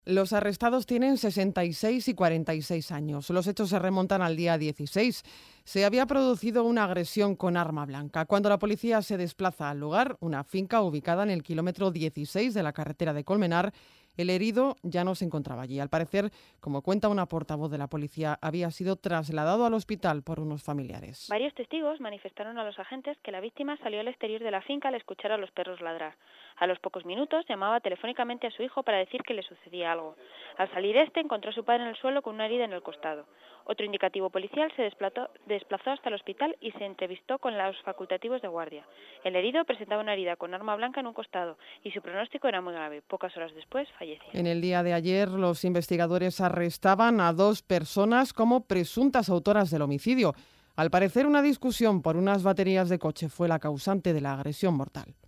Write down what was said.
Los arrestados tienen 66 y 46 años. Los hechos se remontan al día 16. Se había producido una agresión con arma blanca. Cuando la policía se desplaza al lugar, una finca ubicada en el kilómetro 16 de la carretera de Colmenar, el herido ya no se encontraba allí. Al parecer, como cuenta una portavoz de la policía, había sido trasladado al hospital por unos familiares. Varios testigos manifestaron a los agentes que la víctima salió al exterior de la finca al escuchar a los perros ladrar. A los pocos minutos llamaba telefónicamente a su hijo para decir que le sucedía algo. Al salir encontró a su padre en el suelo con una herida en el costado. Otro indicativo policial se desplazó hasta el hospital y se entrevistó con los facultativos de guardia. El herido presentaba una herida con arma blanca en un costado y su pronóstico era muy grave. Pocas horas después falleció. En el día de ayer, los investigadores arrestaban a 2 personas como presuntas autoras del homicidio. Al parecer, una discusión por unas baterías de coche fue la causante de la agresión mortal.